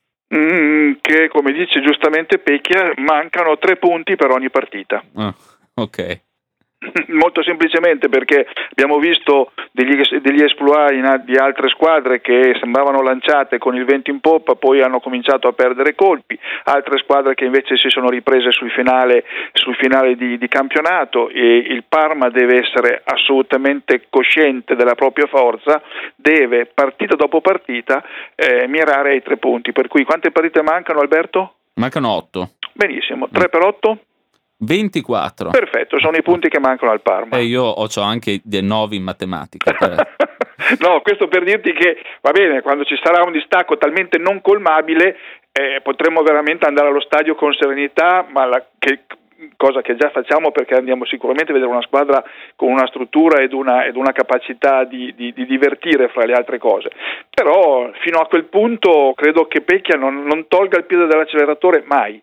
Che, come dice giustamente Pecchia, mancano 3 punti per ogni partita. Ok. Molto semplicemente perché abbiamo visto degli exploit di altre squadre che sembravano lanciate con il vento in poppa, poi hanno cominciato a perdere colpi, altre squadre che invece si sono riprese sul finale di campionato, e il Parma deve essere assolutamente cosciente della propria forza, deve partita dopo partita mirare ai 3 punti. Per cui quante partite mancano, Alberto? Mancano 8. Benissimo, 3 per 8? 24. Perfetto, sono i punti che mancano al Parma. E io ho anche 9 in matematica. No, questo per dirti che va bene, quando ci sarà un distacco talmente non colmabile potremmo veramente andare allo stadio con serenità, cosa che già facciamo, perché andiamo sicuramente a vedere una squadra con una struttura ed una capacità di divertire, fra le altre cose. Però fino a quel punto credo che Pecchia non tolga il piede dall'acceleratore mai.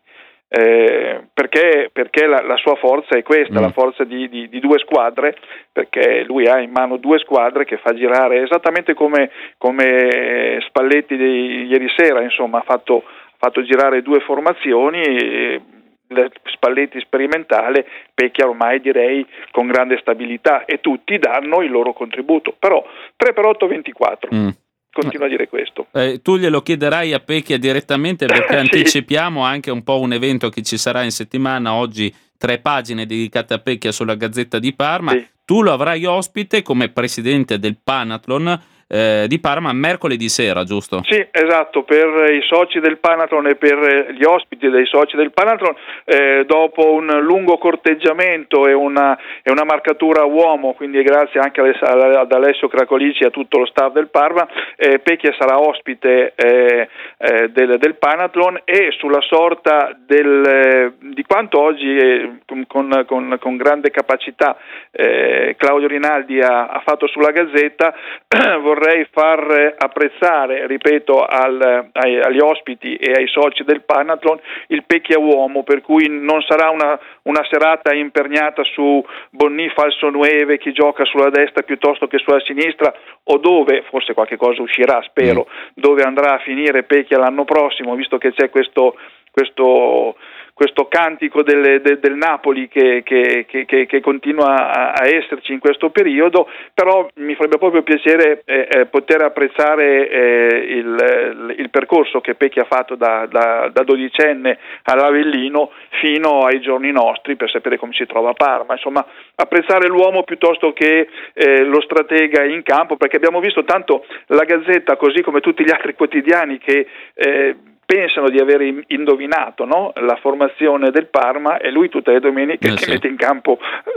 Perché la sua forza è questa, la forza di 2 squadre, perché lui ha in mano 2 squadre che fa girare esattamente come Spalletti ieri sera, insomma ha fatto girare 2 formazioni, Spalletti sperimentale, Pecchia ormai direi con grande stabilità, e tutti danno il loro contributo. Però 3 per 8 24. Continua a dire questo. Tu glielo chiederai a Pecchia direttamente, perché anticipiamo anche un po' un evento che ci sarà in settimana. Oggi 3 pagine dedicate a Pecchia sulla Gazzetta di Parma. Tu lo avrai ospite come presidente del Panathlon di Parma mercoledì sera, giusto? Sì, esatto, per i soci del Panathlon e per gli ospiti dei soci del Panathlon, dopo un lungo corteggiamento e una marcatura uomo, quindi grazie anche ad Alessio Cracolici e a tutto lo staff del Parma, Pecchia sarà ospite del Panathlon, e sulla sorta di quanto oggi con grande capacità Claudio Rinaldi ha fatto sulla Gazzetta, vorrei far apprezzare, ripeto, agli ospiti e ai soci del Panathlon il Pecchia uomo, per cui non sarà una serata imperniata su Bonny falso 9, chi gioca sulla destra piuttosto che sulla sinistra, o dove, forse qualche cosa uscirà, spero, dove andrà a finire Pecchia l'anno prossimo, visto che c'è questo questo cantico del Napoli che continua a esserci in questo periodo, però mi farebbe proprio piacere poter apprezzare il percorso che Pecchi ha fatto da dodicenne all'Avellino fino ai giorni nostri, per sapere come si trova a Parma, insomma apprezzare l'uomo piuttosto che lo stratega in campo, perché abbiamo visto tanto la Gazzetta, così come tutti gli altri quotidiani, che pensano di aver indovinato, no? La formazione del Parma, e lui tutte le domeniche che mette in campo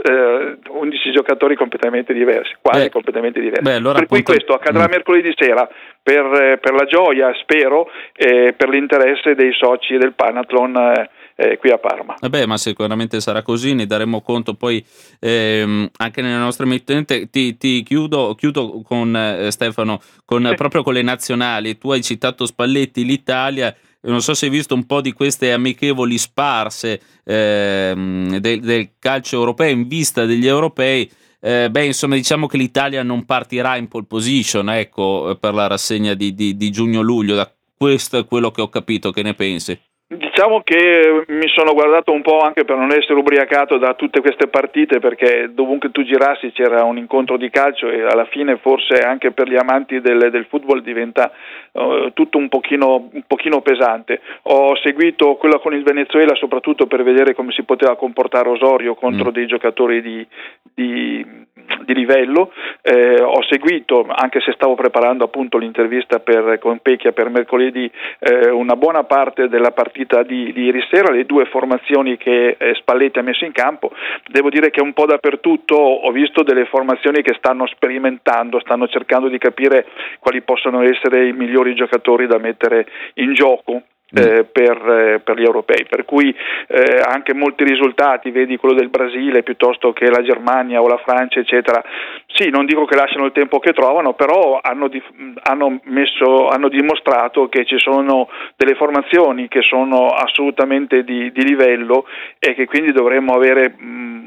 11 giocatori completamente diversi, quasi completamente diversi. Allora per cui questo accadrà mercoledì sera per la gioia, spero, per l'interesse dei soci del Panathlon qui a Parma. Ma sicuramente sarà così, ne daremo conto poi anche nella nostra emittente. Ti chiudo con Stefano, proprio con le nazionali. Tu hai citato Spalletti, l'Italia. Non so se hai visto un po' di queste amichevoli sparse del calcio europeo in vista degli europei. Insomma, diciamo che l'Italia non partirà in pole position, ecco, per la rassegna di giugno-luglio. Da questo è quello che ho capito. Che ne pensi? Diciamo che mi sono guardato un po' anche per non essere ubriacato da tutte queste partite, perché dovunque tu girassi c'era un incontro di calcio e alla fine forse anche per gli amanti del football diventa tutto un pochino pesante. Ho seguito quella con il Venezuela soprattutto per vedere come si poteva comportare Osorio contro dei giocatori di livello. Ho seguito, anche se stavo preparando appunto l'intervista con Pecchia per mercoledì, una buona parte della partita di ieri sera, le due formazioni che Spalletti ha messo in campo. Devo dire che un po' dappertutto ho visto delle formazioni che stanno sperimentando, stanno cercando di capire quali possono essere i migliori giocatori da mettere in gioco per gli europei, per cui anche molti risultati, vedi quello del Brasile piuttosto che la Germania o la Francia eccetera, sì, non dico che lasciano il tempo che trovano, però hanno dimostrato che ci sono delle formazioni che sono assolutamente di livello e che quindi dovremmo avere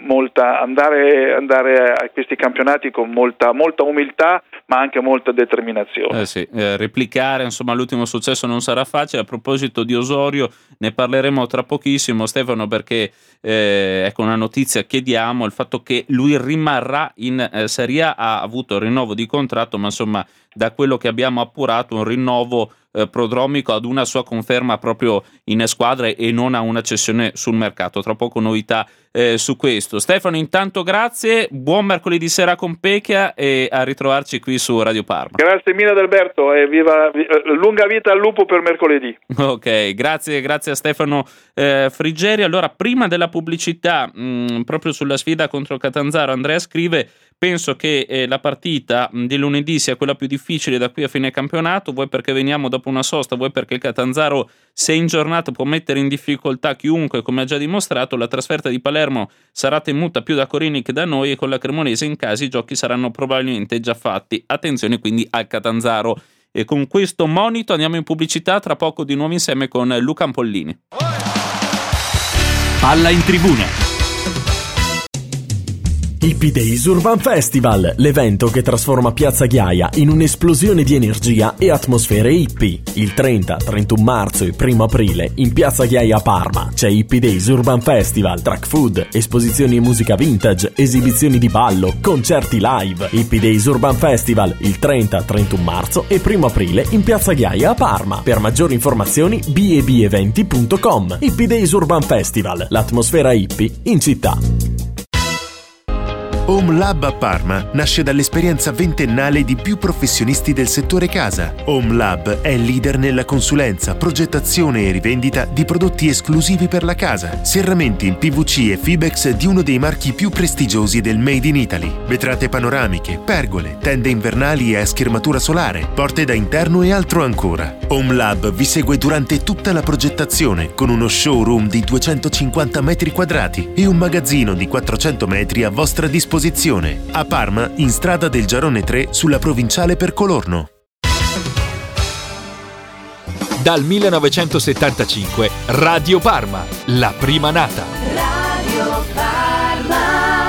andare a questi campionati con molta umiltà, ma anche molta determinazione. Replicare insomma l'ultimo successo non sarà facile. A proposito di Osorio ne parleremo tra pochissimo, Stefano, perché ecco, una notizia che diamo, il fatto che lui rimarrà in Serie A. Ha avuto il rinnovo di contratto, ma insomma da quello che abbiamo appurato un rinnovo prodromico ad una sua conferma proprio in squadra e non a una cessione sul mercato. Tra poco novità su questo. Stefano, intanto grazie, buon mercoledì sera con Pecchia e a ritrovarci qui su Radio Parma. Grazie mille Adalberto e lunga vita al lupo per mercoledì. Ok, grazie a Stefano Friggeri. Allora, prima della pubblicità, proprio sulla sfida contro il Catanzaro, Andrea scrive: penso che la partita di lunedì sia quella più difficile da qui a fine campionato, vuoi perché veniamo dopo una sosta, vuoi perché il Catanzaro, se in giornata, può mettere in difficoltà chiunque, come ha già dimostrato. La trasferta di Palermo sarà temuta più da Corini che da noi, e con la Cremonese in casa i giochi saranno probabilmente già fatti. Attenzione quindi al Catanzaro. E con questo monito andiamo in pubblicità, tra poco di nuovo insieme con Luca Ampollini. Palla in tribuna. Hippie Days Urban Festival, l'evento che trasforma Piazza Ghiaia in un'esplosione di energia e atmosfere hippie. Il 30, 31 marzo e 1 aprile in Piazza Ghiaia a Parma c'è Hippie Days Urban Festival, track food, esposizioni e musica vintage, esibizioni di ballo, concerti live. Hippie Days Urban Festival il 30, 31 marzo e 1 aprile in Piazza Ghiaia a Parma. Per maggiori informazioni bebeventi.com. Hippie Days Urban Festival, l'atmosfera hippie in città. Home Lab a Parma nasce dall'esperienza ventennale di più professionisti del settore casa. Home Lab è leader nella consulenza, progettazione e rivendita di prodotti esclusivi per la casa, serramenti in PVC e Fibex di uno dei marchi più prestigiosi del Made in Italy, vetrate panoramiche, pergole, tende invernali e a schermatura solare, porte da interno e altro ancora. Home Lab vi segue durante tutta la progettazione con uno showroom di 250 metri quadrati e un magazzino di 400 metri a vostra disposizione. A Parma, in strada del Giarone 3, sulla provinciale per Colorno. Dal 1975, Radio Parma, la prima nata. Radio Parma.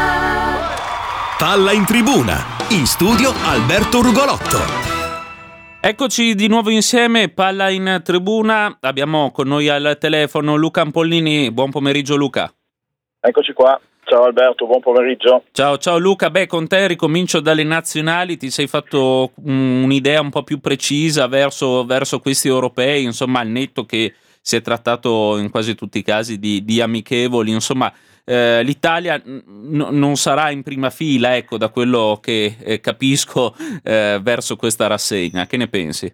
Palla in tribuna. In studio Alberto Rugolotto. Eccoci di nuovo insieme, palla in tribuna, abbiamo con noi al telefono Luca Ampollini. Buon pomeriggio Luca. Eccoci qua, ciao Alberto, buon pomeriggio. Ciao Luca, con te ricomincio dalle nazionali, ti sei fatto un'idea un po' più precisa verso questi europei, insomma al netto che si è trattato in quasi tutti i casi di amichevoli, insomma l'Italia non sarà in prima fila, ecco, da quello che capisco verso questa rassegna. Che ne pensi?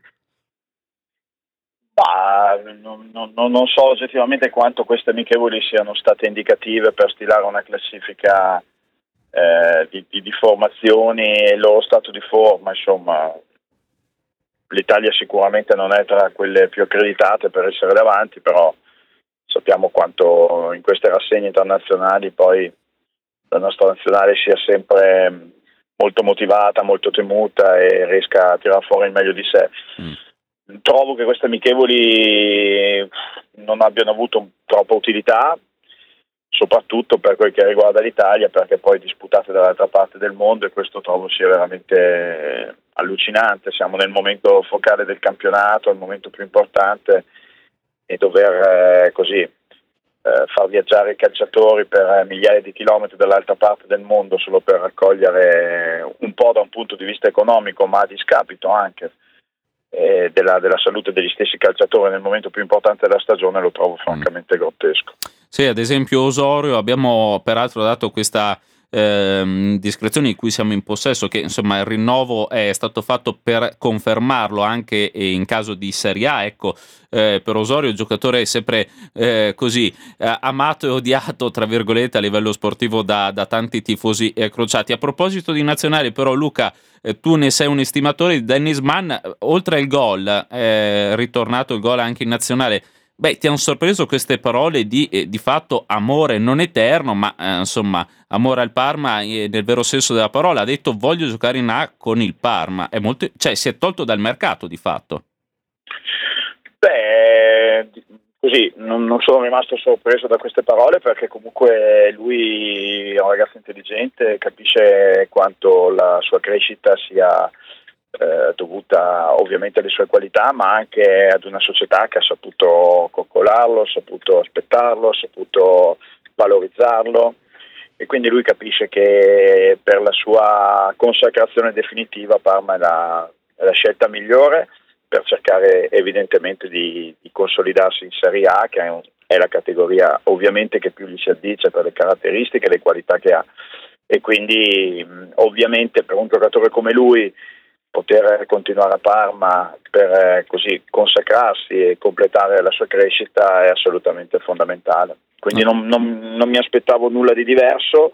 Non so oggettivamente quanto queste amichevoli siano state indicative per stilare una classifica di formazioni e il loro stato di forma. Insomma, l'Italia sicuramente non è tra quelle più accreditate per essere davanti, però sappiamo quanto in queste rassegne internazionali poi la nostra nazionale sia sempre molto motivata, molto temuta e riesca a tirare fuori il meglio di sé. Trovo che queste amichevoli non abbiano avuto troppa utilità, soprattutto per quel che riguarda l'Italia, perché poi disputate dall'altra parte del mondo, e questo trovo sia veramente allucinante. Siamo nel momento focale del campionato, il momento più importante, e dover far viaggiare i calciatori per migliaia di chilometri dall'altra parte del mondo solo per raccogliere un po' da un punto di vista economico, ma a discapito anche della salute degli stessi calciatori nel momento più importante della stagione, lo trovo francamente grottesco. Sì, ad esempio Osorio, abbiamo peraltro dato questa discrezione di cui siamo in possesso, che insomma il rinnovo è stato fatto per confermarlo anche in caso di Serie A, ecco. Per Osorio, il giocatore sempre amato e odiato tra virgolette a livello sportivo da tanti tifosi crociati. A proposito di nazionale però Luca, tu ne sei un estimatore di Dennis Mann, oltre al gol è ritornato il gol anche in nazionale. Ti hanno sorpreso queste parole di fatto amore non eterno, ma insomma amore al Parma nel vero senso della parola. Ha detto voglio giocare in A con il Parma, si è tolto dal mercato di fatto. Così non sono rimasto sorpreso da queste parole, perché comunque lui è un ragazzo intelligente, capisce quanto la sua crescita sia dovuta ovviamente alle sue qualità, ma anche ad una società che ha saputo coccolarlo, ha saputo aspettarlo, ha saputo valorizzarlo, e quindi lui capisce che per la sua consacrazione definitiva Parma è la scelta migliore per cercare evidentemente di consolidarsi in Serie A, che è la categoria ovviamente che più gli si addice per le caratteristiche e le qualità che ha, e quindi ovviamente per un giocatore come lui poter continuare a Parma per così consacrarsi e completare la sua crescita è assolutamente fondamentale. Quindi non mi aspettavo nulla di diverso,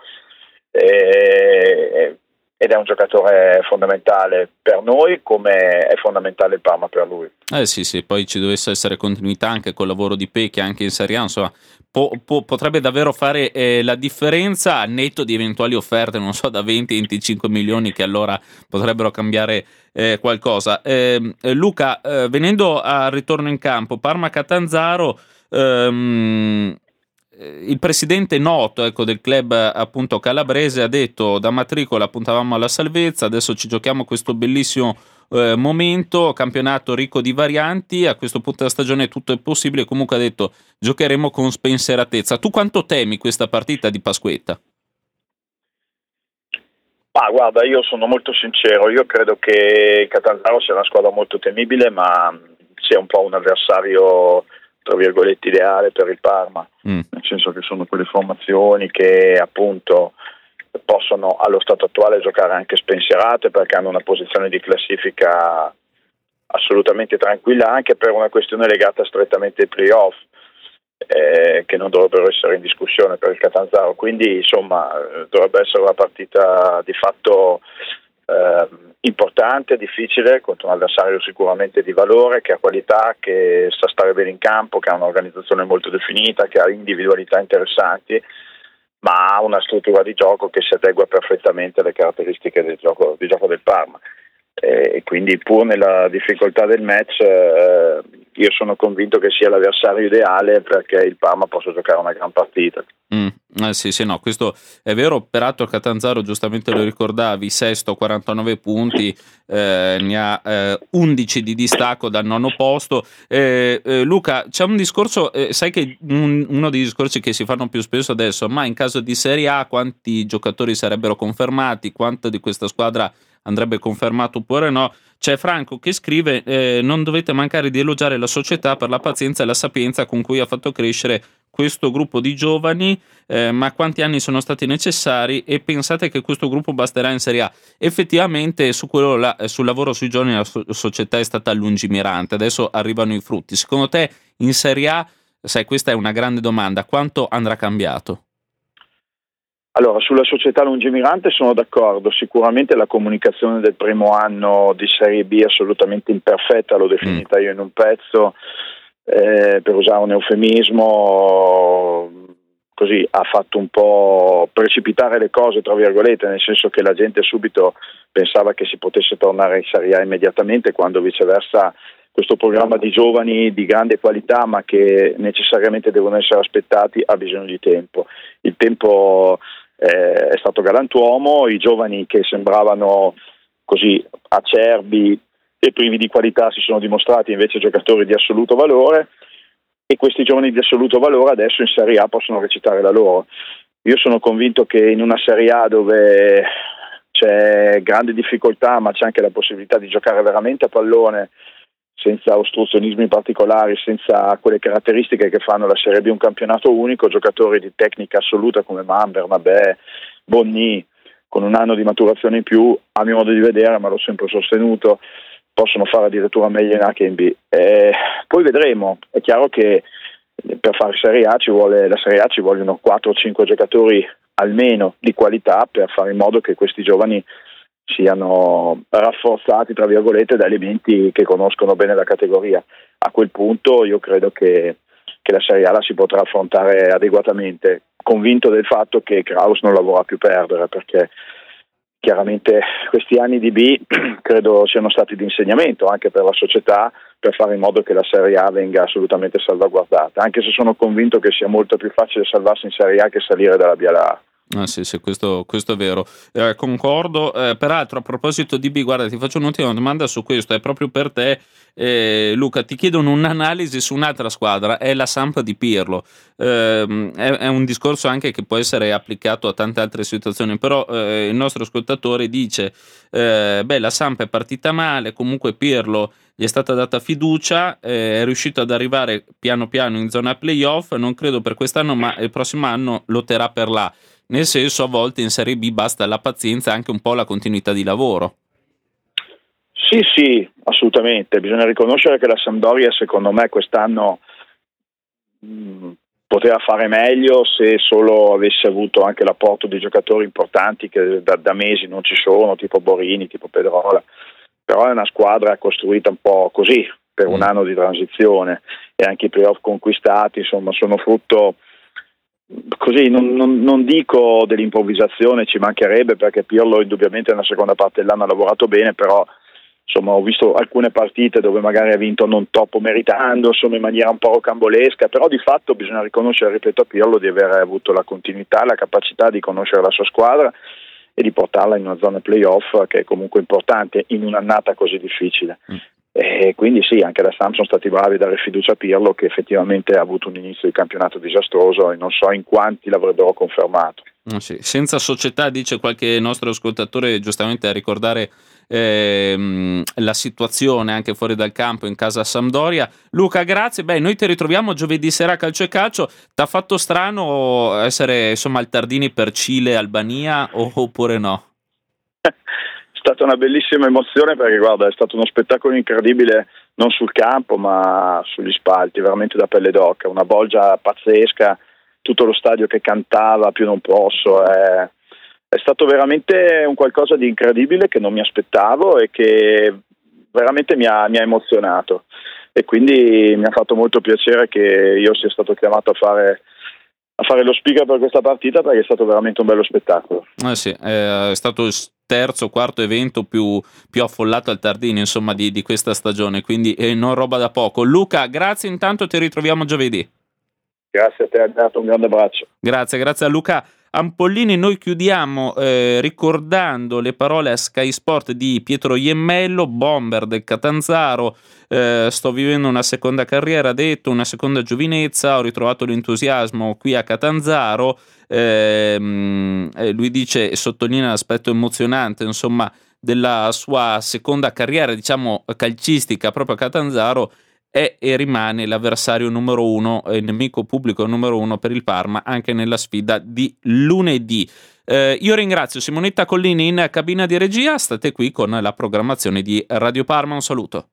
ed è un giocatore fondamentale per noi, come è fondamentale il Parma per lui. Sì, poi ci dovesse essere continuità anche col lavoro di Pecchi anche in Serie A, insomma potrebbe davvero fare la differenza, a netto di eventuali offerte, non so, da 20-25 milioni, che allora potrebbero cambiare qualcosa. Luca, venendo al ritorno in campo, Parma-Catanzaro, il presidente noto del club appunto calabrese ha detto: da matricola puntavamo alla salvezza, adesso ci giochiamo questo bellissimo momento, campionato ricco di varianti, a questo punto della stagione tutto è possibile, comunque ha detto giocheremo con spensieratezza. Tu quanto temi questa partita di Pasquetta? Guarda, io sono molto sincero, io credo che Catanzaro sia una squadra molto temibile, ma sia un po' un avversario tra virgolette ideale per il Parma, nel senso che sono quelle formazioni che appunto possono allo stato attuale giocare anche spensierate, perché hanno una posizione di classifica assolutamente tranquilla, anche per una questione legata strettamente ai playoff, che non dovrebbero essere in discussione per il Catanzaro. Quindi insomma dovrebbe essere una partita di fatto importante, difficile, contro un avversario sicuramente di valore, che ha qualità, che sa stare bene in campo, che ha un'organizzazione molto definita, che ha individualità interessanti, ma ha una struttura di gioco che si adegua perfettamente alle caratteristiche del gioco del Parma, e quindi pur nella difficoltà del match io sono convinto che sia l'avversario ideale perché il Parma possa giocare una gran partita. Sì, no, questo è vero. Peraltro Catanzaro, giustamente lo ricordavi, sesto, 49 punti, ne ha 11 di distacco dal nono posto. Luca, c'è un discorso, sai che uno dei discorsi che si fanno più spesso adesso, ma in caso di Serie A quanti giocatori sarebbero confermati, quanto di questa squadra andrebbe confermato oppure no? C'è Franco che scrive non dovete mancare di elogiare la società per la pazienza e la sapienza con cui ha fatto crescere questo gruppo di giovani, ma quanti anni sono stati necessari e pensate che questo gruppo basterà in Serie A? Effettivamente su quello là, sul lavoro sui giovani la società è stata lungimirante, adesso arrivano i frutti. Secondo te in Serie A, sai, questa è una grande domanda, quanto andrà cambiato? Allora, sulla società lungimirante sono d'accordo, sicuramente la comunicazione del primo anno di Serie B è assolutamente imperfetta, l'ho definita io in un pezzo, per usare un eufemismo, così ha fatto un po' precipitare le cose, tra virgolette, nel senso che la gente subito pensava che si potesse tornare in Serie A immediatamente, quando viceversa questo programma di giovani di grande qualità ma che necessariamente devono essere aspettati ha bisogno di tempo. Il tempo è stato galantuomo, i giovani che sembravano così acerbi e privi di qualità si sono dimostrati invece giocatori di assoluto valore e questi giovani di assoluto valore adesso in Serie A possono recitare la loro. Io sono convinto che in una Serie A dove c'è grande difficoltà ma c'è anche la possibilità di giocare veramente a pallone senza ostruzionismi particolari, senza quelle caratteristiche che fanno la Serie B un campionato unico, giocatori di tecnica assoluta come Man, Bernabé, Bonni, con un anno di maturazione in più, a mio modo di vedere, ma l'ho sempre sostenuto, possono fare addirittura meglio in A che in B. Poi vedremo, è chiaro che per fare Serie A la Serie A ci vogliono 4 o 5 giocatori almeno di qualità per fare in modo che questi giovani siano rafforzati tra virgolette da elementi che conoscono bene la categoria. A quel punto io credo che la Serie A la si potrà affrontare adeguatamente, convinto del fatto che Kraus non la vorrà più perdere, perché chiaramente questi anni di B credo siano stati di insegnamento anche per la società, per fare in modo che la Serie A venga assolutamente salvaguardata, anche se sono convinto che sia molto più facile salvarsi in Serie A che salire dalla B alla A. Sì, questo è vero, concordo. Peraltro, a proposito di B, guarda, ti faccio un'ultima domanda su questo, è proprio per te, Luca. Ti chiedono un'analisi su un'altra squadra, è la Samp di Pirlo. È un discorso anche che può essere applicato a tante altre situazioni, però il nostro ascoltatore dice: la Samp è partita male, comunque Pirlo gli è stata data fiducia, è riuscito ad arrivare piano piano in zona playoff, non credo per quest'anno, ma il prossimo anno lotterà per là. Nel senso, a volte in Serie B basta la pazienza e anche un po' la continuità di lavoro. Sì, assolutamente. Bisogna riconoscere che la Sampdoria, secondo me, quest'anno poteva fare meglio se solo avesse avuto anche l'apporto di giocatori importanti che da mesi non ci sono, tipo Borini, tipo Pedrola. Però è una squadra costruita un po' così, per un anno di transizione, e anche i playoff conquistati, insomma, sono frutto... Così non dico dell'improvvisazione, ci mancherebbe, perché Pirlo indubbiamente nella seconda parte dell'anno ha lavorato bene, però insomma ho visto alcune partite dove magari ha vinto non troppo meritando, insomma in maniera un po' rocambolesca, però di fatto bisogna riconoscere, ripeto, a Pirlo di aver avuto la continuità, la capacità di conoscere la sua squadra e di portarla in una zona playoff che è comunque importante in un'annata così difficile. E quindi sì, anche la Samp sono stati bravi a dare fiducia a Pirlo, che effettivamente ha avuto un inizio di campionato disastroso e non so in quanti l'avrebbero confermato. Sì. Senza società, dice qualche nostro ascoltatore, giustamente a ricordare la situazione anche fuori dal campo in casa Sampdoria. Luca, grazie. Noi ti ritroviamo giovedì sera a Calcio e Calcio. T'ha fatto strano essere insomma al Tardini per Cile, Albania oppure no? È stata una bellissima emozione, perché guarda, è stato uno spettacolo incredibile non sul campo ma sugli spalti, veramente da pelle d'oca, una bolgia pazzesca, tutto lo stadio che cantava più non posso, è stato veramente un qualcosa di incredibile che non mi aspettavo e che veramente mi ha emozionato, e quindi mi ha fatto molto piacere che io sia stato chiamato a fare lo speaker per questa partita, perché è stato veramente un bello spettacolo. Sì, è stato il terzo o quarto evento più affollato al Tardini, insomma, di questa stagione, quindi non roba da poco. Luca, grazie, intanto ti ritroviamo giovedì. Grazie a te, Alberto, un grande abbraccio. Grazie a Luca Ampollini. Noi chiudiamo ricordando le parole a Sky Sport di Pietro Iemmello, bomber del Catanzaro. Sto vivendo una seconda carriera, ha detto, una seconda giovinezza, ho ritrovato l'entusiasmo qui a Catanzaro. Lui dice e sottolinea l'aspetto emozionante, insomma, della sua seconda carriera, diciamo, calcistica proprio a Catanzaro. È e rimane l'avversario numero 1 e il nemico pubblico numero 1 per il Parma anche nella sfida di lunedì. Io ringrazio Simonetta Collini in cabina di regia, state qui con la programmazione di Radio Parma, un saluto.